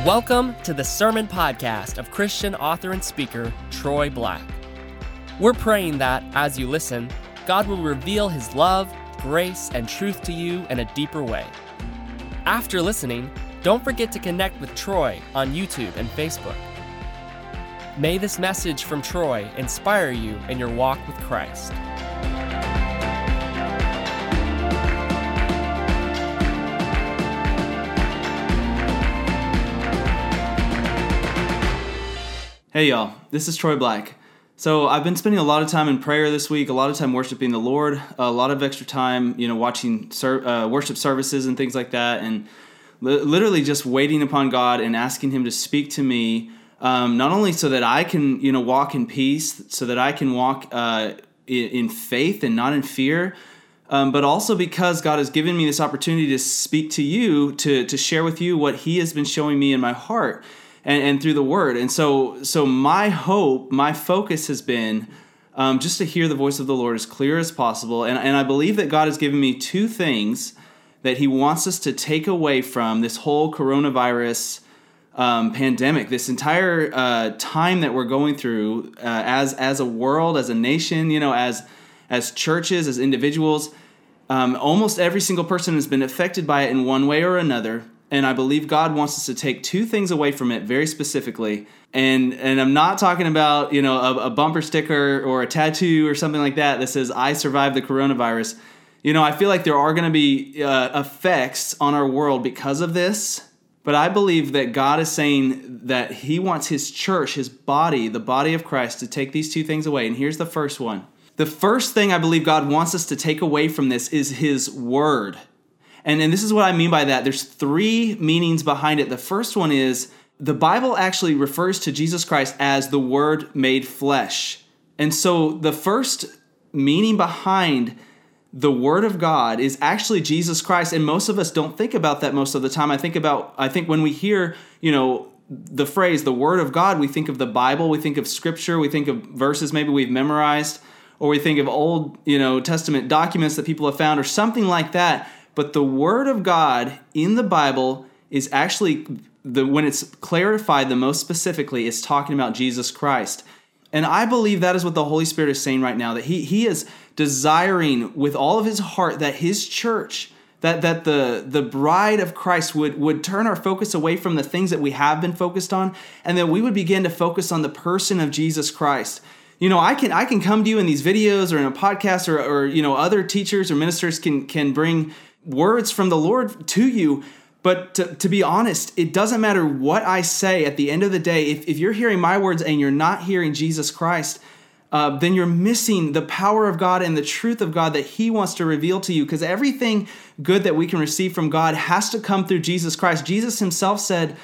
Welcome to the Sermon Podcast of Christian author and speaker Troy Black. We're praying that, as you listen, God will reveal His love, grace, and truth to you in a deeper way. After listening, don't forget to connect with Troy on YouTube and Facebook. May this message from Troy inspire you in your walk with Christ. Hey y'all, this is Troy Black. So I've been spending a lot of time in prayer this week, a lot of time worshiping the Lord, a lot of extra time, watching worship services and things like that, and literally just waiting upon God and asking Him to speak to me, not only so that I can, walk in peace, so that I can walk in faith and not in fear, but also because God has given me this opportunity to speak to you, to share with you what He has been showing me in my heart. And through the Word. And so my hope, my focus has been just to hear the voice of the Lord as clear as possible. And I believe that God has given me two things that He wants us to take away from this whole coronavirus pandemic, this entire time that we're going through as a world, as a nation, as churches, as individuals. Almost every single person has been affected by it in one way or another. And I believe God wants us to take two things away from it very specifically. And I'm not talking about, a bumper sticker or a tattoo or something like that says, I survived the coronavirus. I feel like there are going to be effects on our world because of this. But I believe that God is saying that He wants His church, His body, the body of Christ, to take these two things away. And here's the first one. The first thing I believe God wants us to take away from this is His Word. And this is what I mean by that. There's three meanings behind it. The first one is the Bible actually refers to Jesus Christ as the Word made flesh. And so the first meaning behind the Word of God is actually Jesus Christ. And most of us don't think about that most of the time. I think when we hear, the phrase, the Word of God, we think of the Bible, we think of Scripture, we think of verses maybe we've memorized, or we think of Old, Testament documents that people have found or something like that. But the Word of God in the Bible is actually, when it's clarified the most specifically, it's talking about Jesus Christ. And I believe that is what the Holy Spirit is saying right now, that He is desiring with all of His heart that His church, that the bride of Christ would turn our focus away from the things that we have been focused on, and that we would begin to focus on the person of Jesus Christ. I can come to you in these videos or in a podcast or other teachers or ministers can bring words from the Lord to you, but to be honest, it doesn't matter what I say at the end of the day. If you're hearing my words and you're not hearing Jesus Christ, then you're missing the power of God and the truth of God that He wants to reveal to you, because everything good that we can receive from God has to come through Jesus Christ. Jesus Himself said,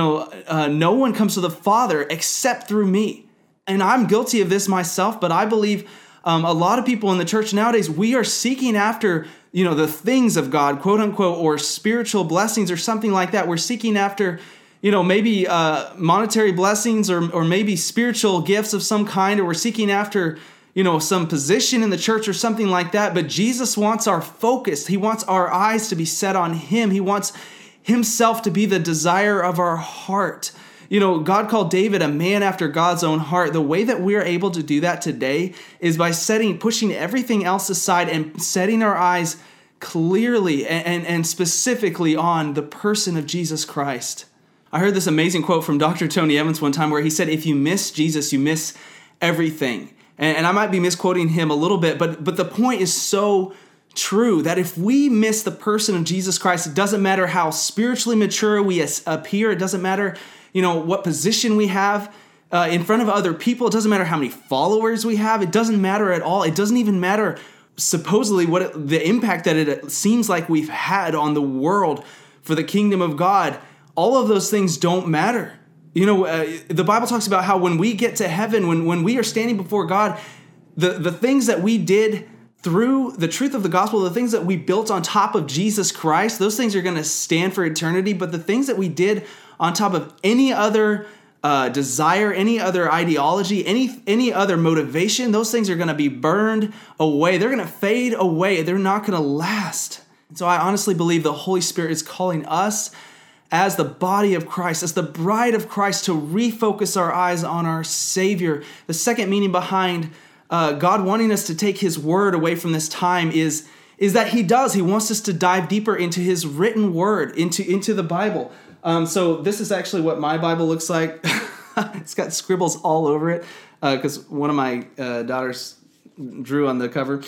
no one comes to the Father except through me. And I'm guilty of this myself, but I believe a lot of people in the church nowadays, we are seeking after the things of God, quote unquote, or spiritual blessings or something like that. We're seeking after, maybe monetary blessings or maybe spiritual gifts of some kind, or we're seeking after, some position in the church or something like that. But Jesus wants our focus. He wants our eyes to be set on Him. He wants Himself to be the desire of our heart. God called David a man after God's own heart. The way that we are able to do that today is by pushing everything else aside and setting our eyes clearly and specifically on the person of Jesus Christ. I heard this amazing quote from Dr. Tony Evans one time where he said, if you miss Jesus, you miss everything. And I might be misquoting him a little bit, but the point is so true that if we miss the person of Jesus Christ, it doesn't matter how spiritually mature we appear. It doesn't matter what position we have in front of other people. It doesn't matter how many followers we have. It doesn't matter at all. It doesn't even matter supposedly the impact that it seems like we've had on the world for the kingdom of God. All of those things don't matter. The Bible talks about how when we get to heaven, when we are standing before God, the things that we did through the truth of the gospel, the things that we built on top of Jesus Christ, those things are going to stand for eternity. But the things that we did on top of any other desire, any other ideology, any other motivation, those things are going to be burned away. They're going to fade away. They're not going to last. And so I honestly believe the Holy Spirit is calling us as the body of Christ, as the bride of Christ, to refocus our eyes on our Savior. The second meaning behind God wanting us to take his word away from this time is that he wants us to dive deeper into his written word, into the Bible. So this is actually what my Bible looks like. It's got scribbles all over it because one of my daughters drew on the cover.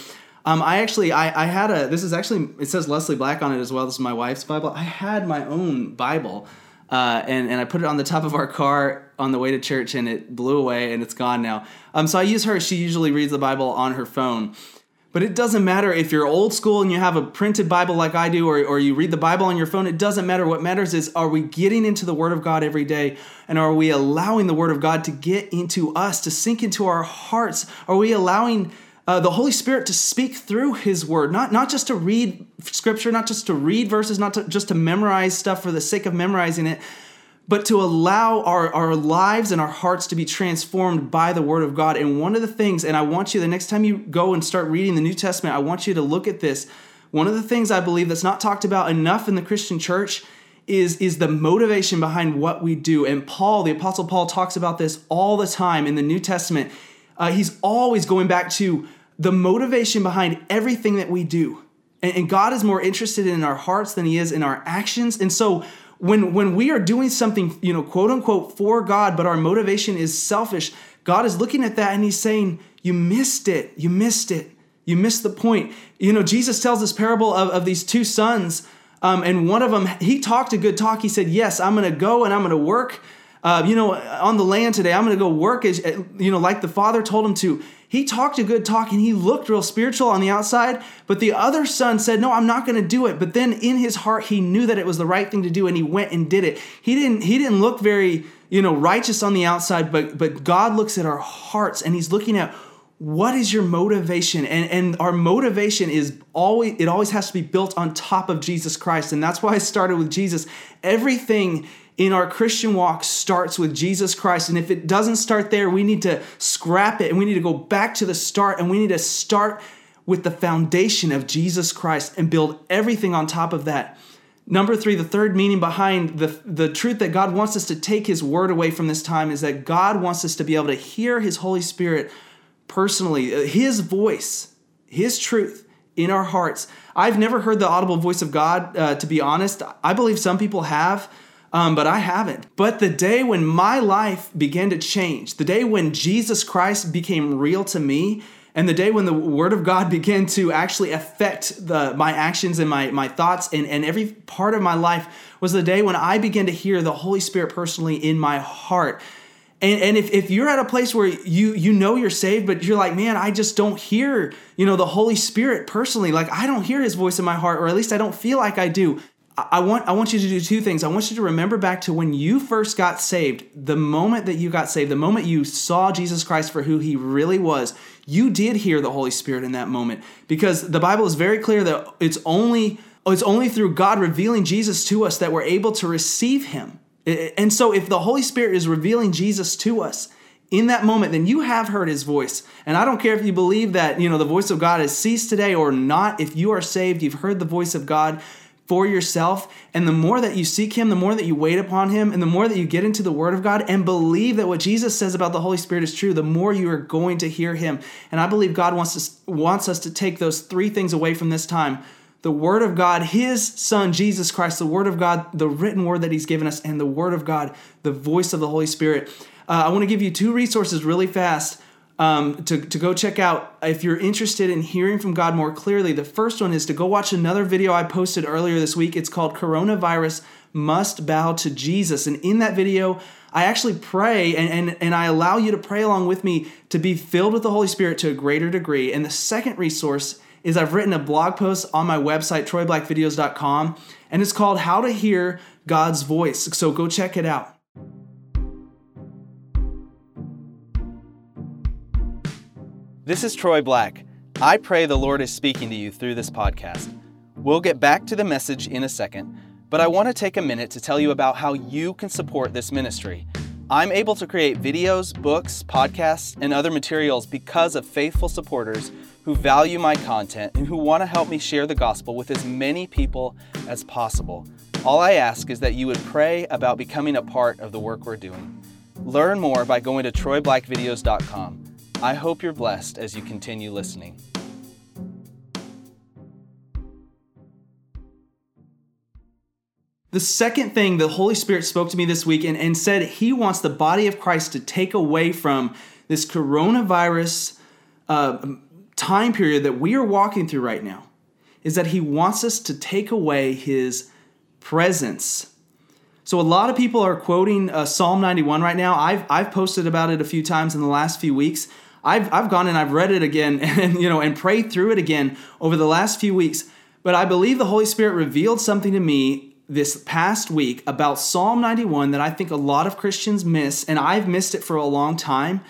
This is actually, it says Leslie Black on it as well. This is my wife's Bible. I had my own Bible and I put it on the top of our car on the way to church, and it blew away and it's gone now. So I use her. She usually reads the Bible on her phone. But it doesn't matter if you're old school and you have a printed Bible like I do, or you read the Bible on your phone. It doesn't matter. What matters is, are we getting into the Word of God every day? And are we allowing the Word of God to get into us, to sink into our hearts? Are we allowing the Holy Spirit to speak through his word, not just to read scripture, not just to read verses, just to memorize stuff for the sake of memorizing it, but to allow our lives and our hearts to be transformed by the word of God. And one of the things, and I want you, the next time you go and start reading the New Testament, I want you to look at this. One of the things I believe that's not talked about enough in the Christian church is the motivation behind what we do. And Paul, the Apostle Paul, talks about this all the time in the New Testament. He's always going back to the motivation behind everything that we do. And God is more interested in our hearts than he is in our actions. And so when we are doing something, quote unquote, for God, but our motivation is selfish, God is looking at that and he's saying, you missed it. You missed it. You missed the point. Jesus tells this parable of these two sons. And one of them, he talked a good talk. He said, yes, I'm going to go and I'm going to work, on the land today. I'm going to go work as, like the father told him to. He talked a good talk and he looked real spiritual on the outside, but the other son said, no, I'm not going to do it. But then in his heart, he knew that it was the right thing to do and he went and did it. He didn't look very, righteous on the outside, but God looks at our hearts and he's looking at what is your motivation? And our motivation always has to be built on top of Jesus Christ. And that's why I started with Jesus. Everything in our Christian walk starts with Jesus Christ. And if it doesn't start there, we need to scrap it and we need to go back to the start, and we need to start with the foundation of Jesus Christ and build everything on top of that. Number 3, the third meaning behind the truth that God wants us to take his word away from this time is that God wants us to be able to hear his Holy Spirit personally, his voice, his truth in our hearts. I've never heard the audible voice of God, to be honest. I believe some people have. But I haven't. But the day when my life began to change, the day when Jesus Christ became real to me, and the day when the Word of God began to actually affect my actions and my thoughts and every part of my life, was the day when I began to hear the Holy Spirit personally in my heart. And if you're at a place where you're saved, but you're like, man, I just don't hear, the Holy Spirit personally. Like, I don't hear his voice in my heart, or at least I don't feel like I do. I want you to do two things. I want you to remember back to when you first got saved, the moment that you got saved, the moment you saw Jesus Christ for who he really was, you did hear the Holy Spirit in that moment, because the Bible is very clear that it's only through God revealing Jesus to us that we're able to receive him. And so if the Holy Spirit is revealing Jesus to us in that moment, then you have heard his voice. And I don't care if you believe that, the voice of God has ceased today or not. If you are saved, you've heard the voice of God for yourself. And the more that you seek him, the more that you wait upon him, and the more that you get into the word of God and believe that what Jesus says about the Holy Spirit is true, the more you are going to hear him. And I believe God wants us to take those 3 things away from this time: the word of God, his son, Jesus Christ, the word of God, the written word that he's given us, and the word of God, the voice of the Holy Spirit. I want to give you 2 resources really fast to go check out if you're interested in hearing from God more clearly. The first one is to go watch another video I posted earlier this week. It's called Coronavirus Must Bow to Jesus. And in that video, I actually pray and I allow you to pray along with me to be filled with the Holy Spirit to a greater degree. And the second resource is I've written a blog post on my website, troyblackvideos.com, and it's called How to Hear God's Voice. So go check it out. This is Troy Black. I pray the Lord is speaking to you through this podcast. We'll get back to the message in a second, but I want to take a minute to tell you about how you can support this ministry. I'm able to create videos, books, podcasts, and other materials because of faithful supporters who who value my content and who want to help me share the gospel with as many people as possible. All I ask is that you would pray about becoming a part of the work we're doing. Learn more by going to troyblackvideos.com. I hope you're blessed as you continue listening. The second thing the Holy Spirit spoke to me this week and said he wants the body of Christ to take away from this coronavirus time period that we are walking through right now, is that he wants us to take away his presence. So a lot of people are quoting Psalm 91 right now. I've posted about it a few times in the last few weeks. I've gone and I've read it again and prayed through it again over the last few weeks. But I believe the Holy Spirit revealed something to me this past week about Psalm 91 that I think a lot of Christians miss, and I've missed it for a long time.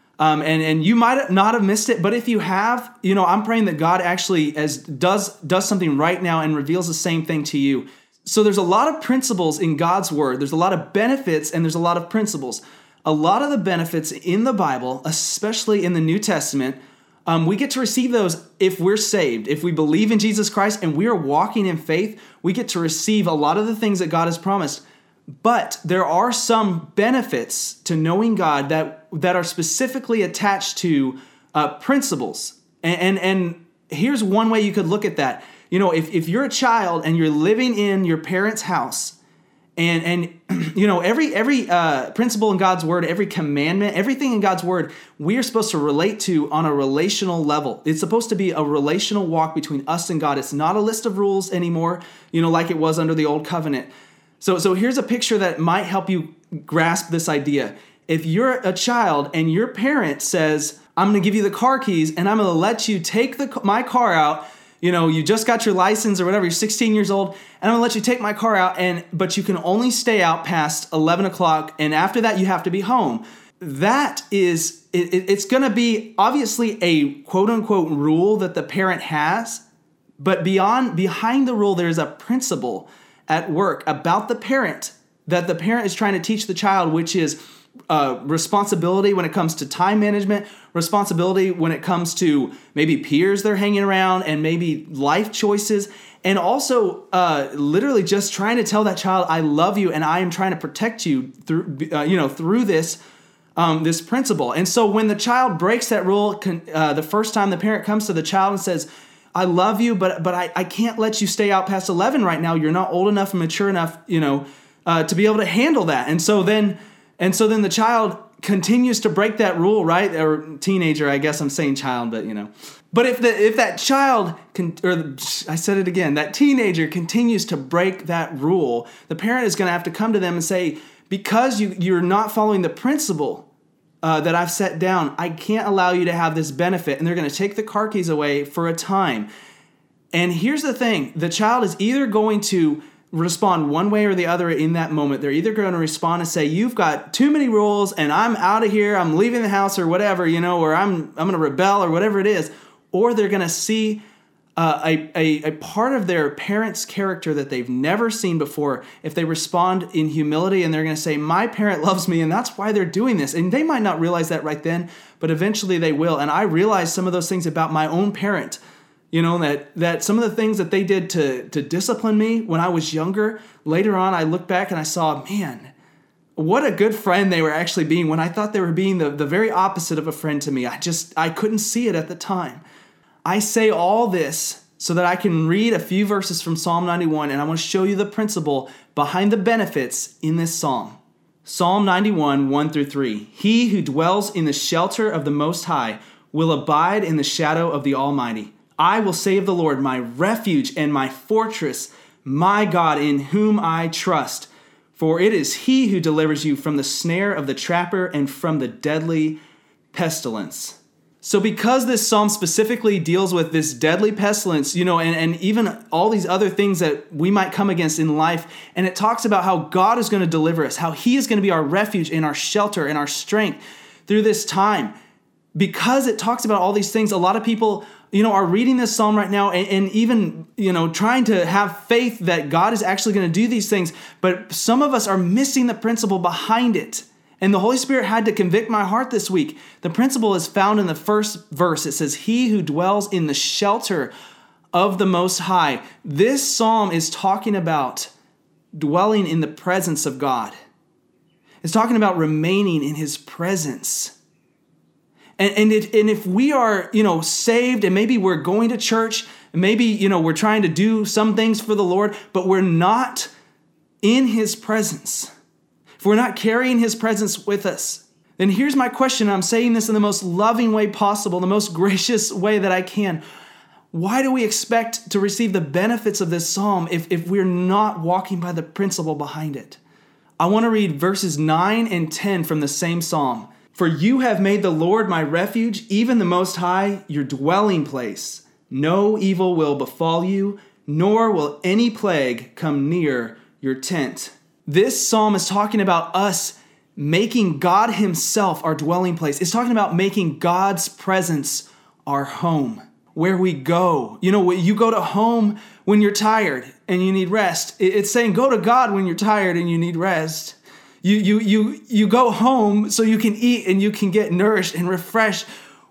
And you might not have missed it, but if you have, I'm praying that God actually does something right now and reveals the same thing to you. So there's a lot of principles in God's word. There's a lot of benefits and there's a lot of principles. A lot of the benefits in the Bible, especially in the New Testament, we get to receive those if we're saved. If we believe in Jesus Christ and we are walking in faith, we get to receive a lot of the things that God has promised. But there are some benefits to knowing God that are specifically attached to principles. And here's one way you could look at that. If you're a child and you're living in your parents' house, and every principle in God's word, every commandment, everything in God's word, we are supposed to relate to on a relational level. It's supposed to be a relational walk between us and God. It's not a list of rules anymore, like it was under the old covenant. So here's a picture that might help you grasp this idea. If you're a child and your parent says, I'm going to give you the car keys and I'm going to let you take my car out, you just got your license or whatever, you're 16 years old, and I'm going to let you take my car out, but you can only stay out past 11 o'clock, and after that you have to be home. That is, it's going to be obviously a quote-unquote rule that the parent has, but behind the rule, there's a principle at work about the parent that the parent is trying to teach the child, which is responsibility when it comes to time management, responsibility when it comes to maybe peers they're hanging around, and maybe life choices, and also literally just trying to tell that child, I love you and I am trying to protect you through this principle. And so when the child breaks that rule, the first time the parent comes to the child and says, I love you, but I can't let you stay out past 11 right now. You're not old enough and mature enough, to be able to handle that. And so then the child continues to break that rule, right? Or teenager, I guess I'm saying child, but But if that child that teenager continues to break that rule, the parent is going to have to come to them and say, because you're not following the principle that I've set down, I can't allow you to have this benefit. And they're going to take the car keys away for a time. And here's the thing. The child is either going to respond one way or the other in that moment. They're either going to respond and say, you've got too many rules and I'm out of here, I'm leaving the house or whatever, or I'm going to rebel or whatever it is. Or they're going to see a part of their parent's character that they've never seen before if they respond in humility, and they're going to say, my parent loves me and that's why they're doing this. And they might not realize that right then, but eventually they will. And I realized some of those things about my own parent, that some of the things that they did to discipline me when I was younger, later on I look back and I saw, man, what a good friend they were actually being when I thought they were being the very opposite of a friend to me. I couldn't see it at the time. I say all this so that I can read a few verses from Psalm 91, and I want to show you the principle behind the benefits in this psalm. Psalm 91, 1-3. He who dwells in the shelter of the Most High will abide in the shadow of the Almighty. I will say of the Lord, my refuge and my fortress, my God in whom I trust. For it is he who delivers you from the snare of the trapper and from the deadly pestilence. So because this psalm specifically deals with this deadly pestilence, and even all these other things that we might come against in life, and it talks about how God is going to deliver us, how he is going to be our refuge and our shelter and our strength through this time. Because it talks about all these things, a lot of people, are reading this psalm right now and even, trying to have faith that God is actually going to do these things. But some of us are missing the principle behind it. And the Holy Spirit had to convict my heart this week. The principle is found in the first verse. It says, "He who dwells in the shelter of the Most High." This psalm is talking about dwelling in the presence of God. It's talking about remaining in his presence. And if we are, saved, and maybe we're going to church, and maybe, we're trying to do some things for the Lord, but we're not in his presence, if we're not carrying his presence with us, then here's my question. I'm saying this in the most loving way possible, the most gracious way that I can. Why do we expect to receive the benefits of this psalm if we're not walking by the principle behind it? I want to read verses 9 and 10 from the same psalm. "For you have made the Lord my refuge, even the Most High, your dwelling place. No evil will befall you, nor will any plague come near your tent." This psalm is talking about us making God himself our dwelling place. It's talking about making God's presence our home, where we go. You go to home when you're tired and you need rest. It's saying go to God when you're tired and you need rest. You go home so you can eat and you can get nourished and refreshed.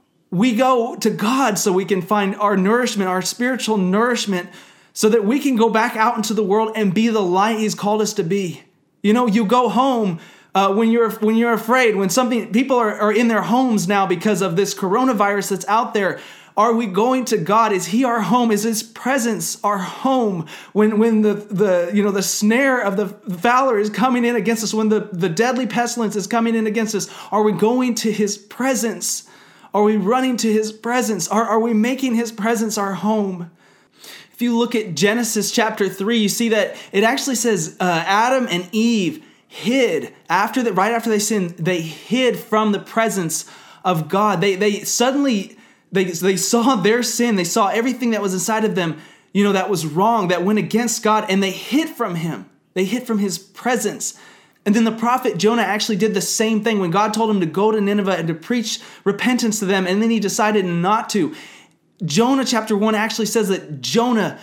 We go to God so we can find our nourishment, our spiritual nourishment, so that we can go back out into the world and be the light he's called us to be. You go home when you're afraid, when people are in their homes now because of this coronavirus that's out there. Are we going to God? Is he our home? Is his presence our home? When the snare of the fowler is coming in against us, when the deadly pestilence is coming in against us, are we going to his presence? Are we running to his presence? Are we making his presence our home? If you look at Genesis chapter 3, you see that it actually says Adam and Eve hid right after they sinned. They hid from the presence of God. They suddenly saw their sin. They saw everything that was inside of them, that was wrong, that went against God, and they hid from him. They hid from his presence. And then the prophet Jonah actually did the same thing when God told him to go to Nineveh and to preach repentance to them, and then he decided not to. Jonah chapter 1 actually says that Jonah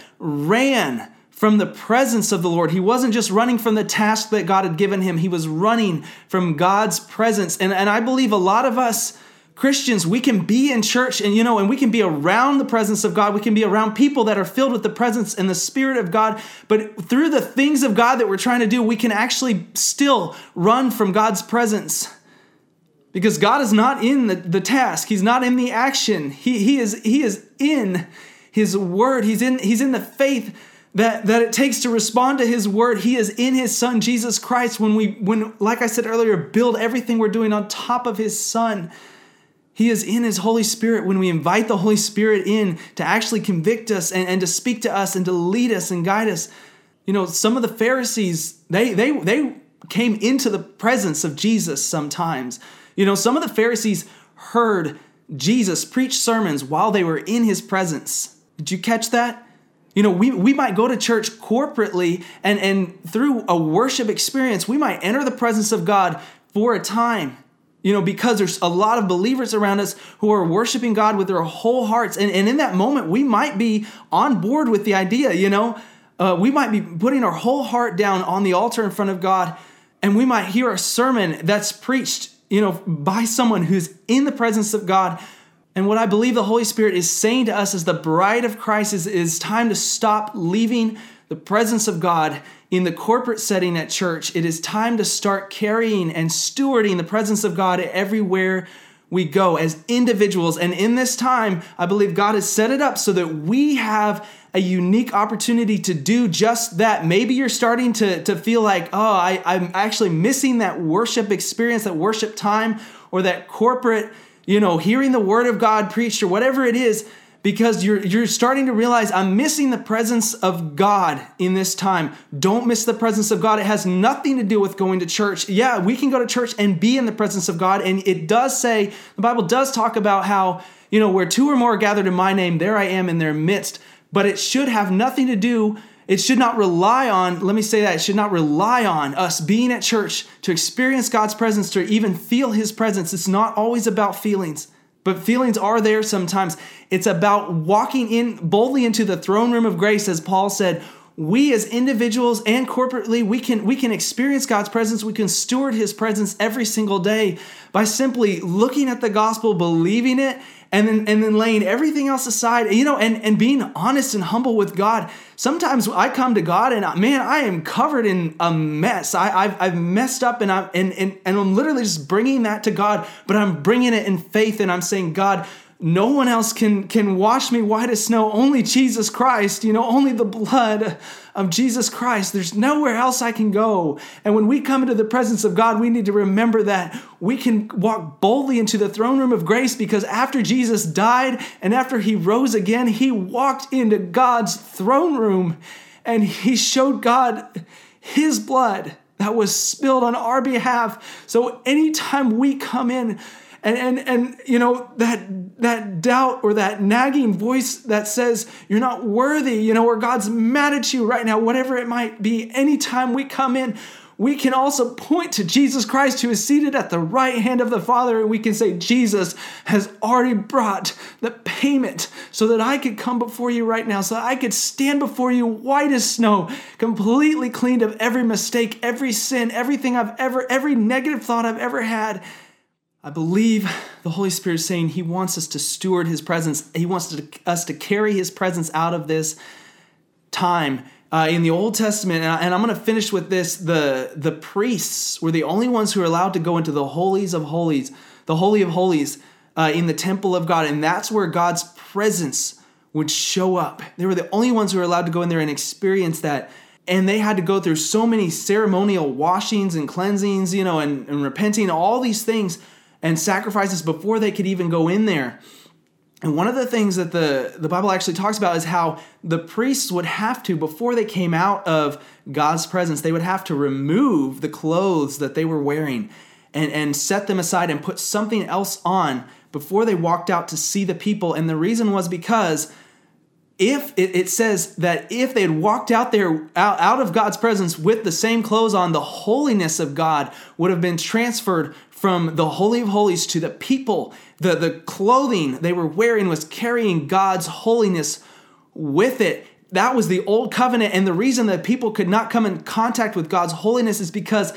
ran from the presence of the Lord. He wasn't just running from the task that God had given him. He was running from God's presence. And I believe a lot of us Christians, we can be in church and we can be around the presence of God. We can be around people that are filled with the presence and the Spirit of God. But through the things of God that we're trying to do, we can actually still run from God's presence. Because God is not in the task. He's not in the action. He is in his word. He's in the faith that it takes to respond to his word. He is in his son, Jesus Christ. When, like I said earlier, build everything we're doing on top of his son. He is in his Holy Spirit when we invite the Holy Spirit in to actually convict us and to speak to us and to lead us and guide us. Some of the Pharisees, they came into the presence of Jesus sometimes. Some of the Pharisees heard Jesus preach sermons while they were in his presence. Did you catch that? We might go to church corporately and through a worship experience, we might enter the presence of God for a time. Because there's a lot of believers around us who are worshiping God with their whole hearts. And in that moment, we might be on board with the idea, we might be putting our whole heart down on the altar in front of God. And we might hear a sermon that's preached, by someone who's in the presence of God. And what I believe the Holy Spirit is saying to us as the bride of Christ is time to stop leaving the presence of God in the corporate setting at church. It is time to start carrying and stewarding the presence of God everywhere we go as individuals. And in this time, I believe God has set it up so that we have a unique opportunity to do just that. Maybe you're starting to feel like, I'm actually missing that worship experience, that worship time, or that corporate, hearing the word of God preached or whatever it is. Because you're starting to realize I'm missing the presence of God in this time. Don't miss the presence of God. It has nothing to do with going to church. Yeah, we can go to church and be in the presence of God. And it does say, the Bible does talk about how, where two or more are gathered in my name, there I am in their midst. But it should have nothing to do, it should not rely on, let me say that, it should not rely on us being at church to experience God's presence, to even feel his presence. It's not always about feelings. But feelings are there sometimes. It's about walking in boldly into the throne room of grace, as Paul said, we as individuals and corporately, we can experience God's presence. We can steward his presence every single day by simply looking at the gospel, believing it, and then laying everything else aside, and being honest and humble with God. Sometimes I come to God and I am covered in a mess. I've messed up and I'm literally just bringing that to God, but I'm bringing it in faith and I'm saying, God, no one else can wash me white as snow. Only Jesus Christ, only the blood of Jesus Christ. There's nowhere else I can go. And when we come into the presence of God, we need to remember that we can walk boldly into the throne room of grace, because after Jesus died and after he rose again, he walked into God's throne room and he showed God his blood that was spilled on our behalf. So anytime we come in, and that doubt or that nagging voice that says you're not worthy, or God's mad at you right now, whatever it might be, anytime we come in, we can also point to Jesus Christ, who is seated at the right hand of the Father, and we can say, Jesus has already brought the payment so that I could come before you right now, so that I could stand before you white as snow, completely cleaned of every mistake, every sin, every negative thought I've ever had. I believe the Holy Spirit is saying he wants us to steward his presence. He wants us to carry his presence out of this time. In the Old Testament, and I'm going to finish with this, the priests were the only ones who were allowed to go into the holies of holies, the Holy of Holies, in the temple of God. And that's where God's presence would show up. They were the only ones who were allowed to go in there and experience that. And they had to go through so many ceremonial washings and cleansings, and repenting, all these things and sacrifices before they could even go in there. And one of the things that the Bible actually talks about is how the priests would have to, before they came out of God's presence, they would have to remove the clothes that they were wearing and set them aside and put something else on before they walked out to see the people. And the reason was because if it says that if they had walked out there out of God's presence with the same clothes on, the holiness of God would have been transferred from the Holy of Holies to the people. The clothing they were wearing was carrying God's holiness with it. That was the old covenant. And the reason that people could not come in contact with God's holiness is because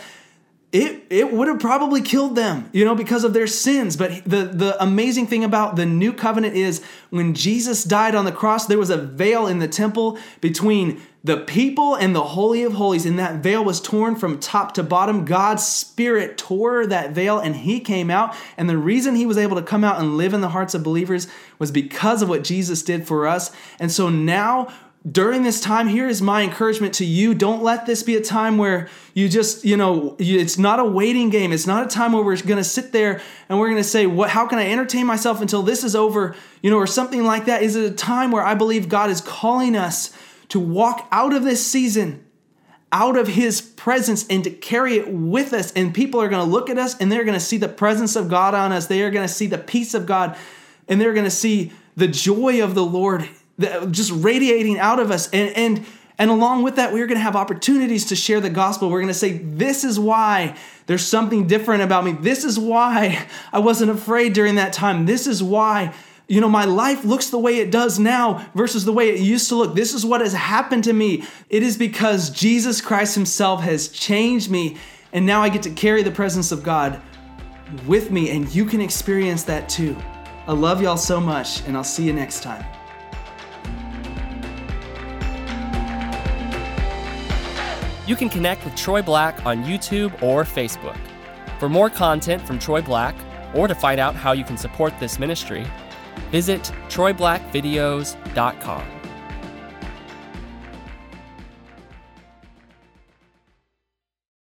it would have probably killed them, because of their sins. But the amazing thing about the new covenant is when Jesus died on the cross, there was a veil in the temple between the people and the Holy of Holies, and that veil was torn from top to bottom. God's Spirit tore that veil and he came out. And the reason he was able to come out and live in the hearts of believers was because of what Jesus did for us. And so now, during this time, here is my encouragement to you. Don't let this be a time where you just, it's not a waiting game. It's not a time where we're going to sit there and we're going to say, how can I entertain myself until this is over, or something like that. Is it a time where I believe God is calling us to walk out of this season, out of his presence, and to carry it with us? And people are going to look at us and they're going to see the presence of God on us. They are going to see the peace of God, and they're going to see the joy of the Lord just radiating out of us. And along with that, we're going to have opportunities to share the gospel. We're going to say, this is why there's something different about me. This is why I wasn't afraid during that time. This is why, my life looks the way it does now versus the way it used to look. This is what has happened to me. It is because Jesus Christ himself has changed me. And now I get to carry the presence of God with me. And you can experience that too. I love y'all so much, and I'll see you next time. You can connect with Troy Black on YouTube or Facebook. For more content from Troy Black, or to find out how you can support this ministry, visit troyblackvideos.com.